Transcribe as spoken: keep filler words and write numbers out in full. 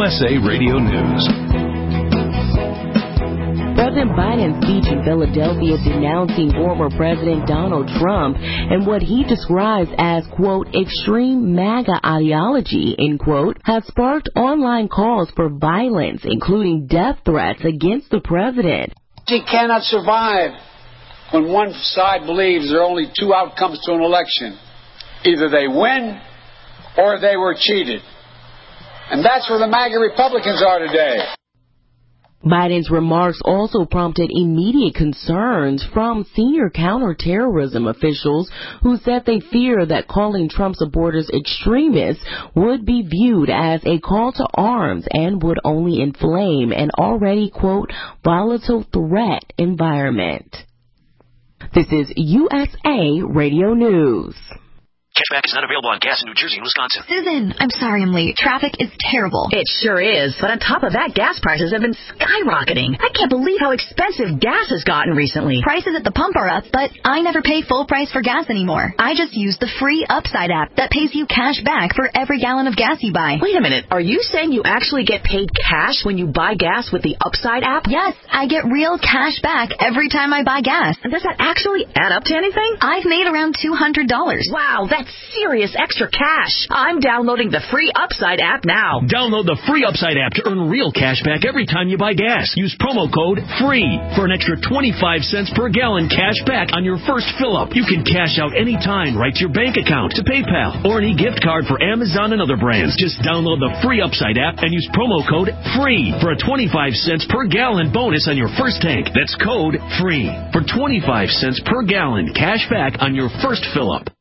S A Radio News. President Biden's speech in Philadelphia denouncing former President Donald Trump and what he describes as, quote, extreme MAGA ideology, end quote, has sparked online calls for violence, including death threats against the president. He cannot survive when one side believes there are only two outcomes to an election. Either they win or they were cheated. And that's where the MAGA Republicans are today. Biden's remarks also prompted immediate concerns from senior counterterrorism officials who said they fear that calling Trump supporters extremists would be viewed as a call to arms and would only inflame an already, quote, volatile threat environment. This is U S A Radio News. Cashback is not available on gas in New Jersey and Wisconsin. Susan, I'm sorry I'm late. Traffic is terrible. It sure is. But on top of that, gas prices have been skyrocketing. I can't believe how expensive gas has gotten recently. Prices at the pump are up, but I never pay full price for gas anymore. I just use the free Upside app that pays you cash back for every gallon of gas you buy. Wait a minute. Are you saying you actually get paid cash when you buy gas with the Upside app? Yes, I get real cash back every time I buy gas. And does that actually add up to anything? I've made around two hundred dollars. Wow, that's serious extra cash. I'm downloading the free Upside app now. Download the free Upside app to earn real cash back every time you buy gas. Use promo code FREE for an extra twenty-five cents per gallon cash back on your first fill-up. You can cash out anytime right to your bank account, to PayPal, or any gift card for Amazon and other brands. Just download the free Upside app and use promo code FREE for a twenty-five cents per gallon bonus on your first tank. That's code FREE for twenty-five cents per gallon cash back on your first fill-up.